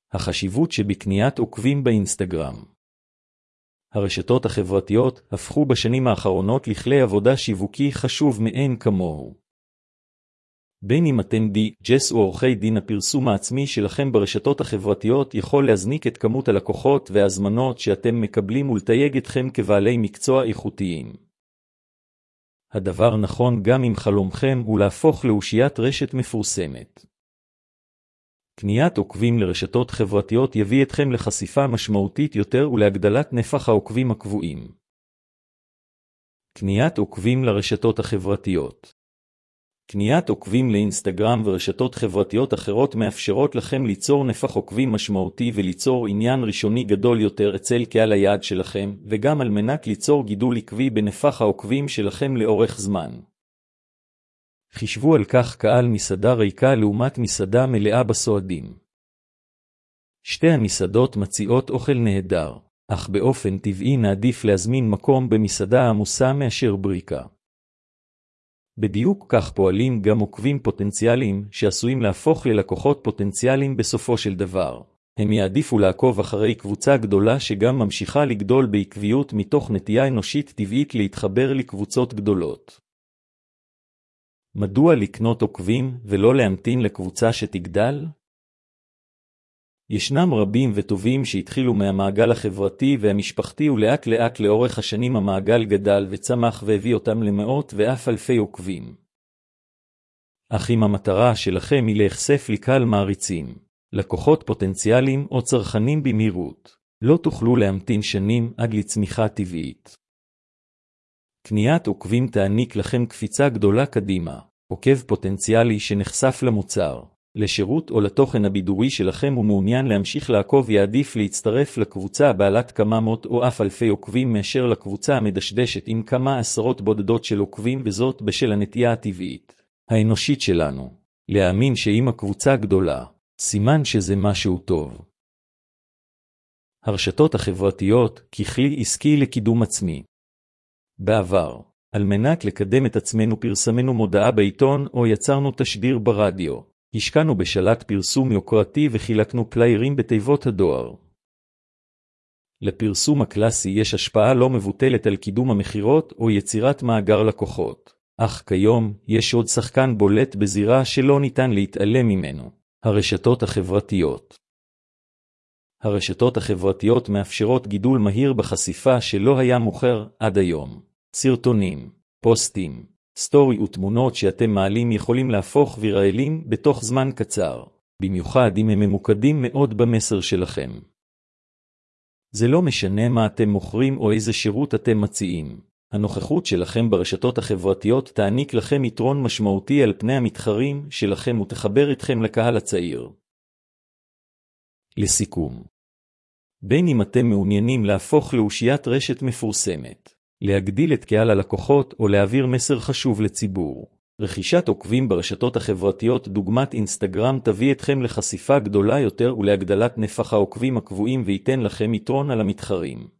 החשיבות שבקניית עוקבים באינסטגרם. הרשתות החברתיות הפכו בשנים האחרונות לכלי עבודה שיווקי חשוב מאין כמוהו. בין אם אתם די-ג'ס או עורכי דין, הפרסום העצמי שלכם ברשתות החברתיות יכול להזניק את כמות הלקוחות וההזמנות שאתם מקבלים ולתייג אתכם כבעלי מקצוע איכותיים. הדבר נכון גם אם חלומכם הוא להפוך לאושיית רשת מפורסמת. קניית עוקבים לרשתות חברתיות יביא אתכם לחשיפה משמעותית יותר ולהגדלת נפח העוקבים הקבועים. קניית עוקבים לרשתות החברתיות. קניית עוקבים לאינסטגרם ורשתות חברתיות אחרות מאפשרות לכם ליצור נפח עוקבים משמעותי וליצור עניין ראשוני גדול יותר אצל קהל היעד שלכם, וגם על מנת ליצור גידול עקבי בנפח העוקבים שלכם לאורך זמן. חישבו על כך קהל מסעדה ריקה לעומת מסעדה מלאה בסועדים. שתי המסעדות מציעות אוכל נהדר, אך באופן טבעי נעדיף להזמין מקום במסעדה עמוסה מאשר בריקה. בדיוק כך פועלים גם עוקבים פוטנציאליים שעשויים להפוך ללקוחות פוטנציאליים בסופו של דבר. הם יעדיפו לעקוב אחרי קבוצה גדולה שגם ממשיכה לגדול בעקביות מתוך נטייה אנושית טבעית להתחבר לקבוצות גדולות. מדוע לקנות עוקבים ולא להמתין לקבוצה שתגדל? ישנם רבים וטובים שהתחילו מהמעגל החברתי והמשפחתי ולאט לאט לאורך השנים המעגל גדל וצמח והביא אותם למאות ואף אלפי עוקבים. אך אם המטרה שלכם היא להיחשף לקהל מעריצים, לקוחות פוטנציאליים או צרכנים במהירות, לא תוכלו להמתין שנים עד לצמיחה טבעית. קניית עוקבים תעניק לכם קפיצה גדולה קדימה. עוקב פוטנציאלי שנחשף למוצר, לשירות או לתוכן הבידורי שלכם ומעוניין להמשיך לעקוב יעדיף להצטרף לקבוצה בעלת כמה מאות או אף אלפי עוקבים מאשר לקבוצה המדשדשת עם כמה עשרות בודדות של עוקבים, וזאת בשל הנטייה הטבעית האנושית שלנו להאמין שאם הקבוצה גדולה, סימן שזה משהו טוב. הרשתות החברתיות ככלי עסקי לקידום עצמי. בעבר, על מנת לקדם את עצמנו פרסמנו מודעה בעיתון או יצרנו תשדיר ברדיו. השקענו בשלט פרסום יוקרתי וחילקנו פליירים בתיבות הדואר. לפרסום הקלאסי יש השפעה לא מבוטלת על קידום המחירות או יצירת מאגר לקוחות. אך כיום יש עוד שחקן בולט בזירה שלא ניתן להתעלם ממנו. הרשתות החברתיות. הרשתות החברתיות מאפשרות גידול מהיר בחשיפה שלא היה מוכר עד היום. סרטונים, פוסטים, סטורי ותמונות שאתם מעלים יכולים להפוך ויראליים בתוך זמן קצר, במיוחד אם הם ממוקדים מאוד במסר שלכם. זה לא משנה מה אתם מוכרים או איזה שירות אתם מציעים. הנוכחות שלכם ברשתות החברתיות תעניק לכם יתרון משמעותי על פני המתחרים שלכם ותחבר אתכם לקהל הצעיר. לסיכום, בין אם אתם מעוניינים להפוך לאושיית רשת מפורסמת, להגדיל את קהל הלקוחות או להעביר מסר חשוב לציבור, רכישת עוקבים ברשתות החברתיות דוגמת אינסטגרם תביא אתכם לחשיפה גדולה יותר ולהגדלת נפח העוקבים הקבועים וייתן לכם יתרון על המתחרים.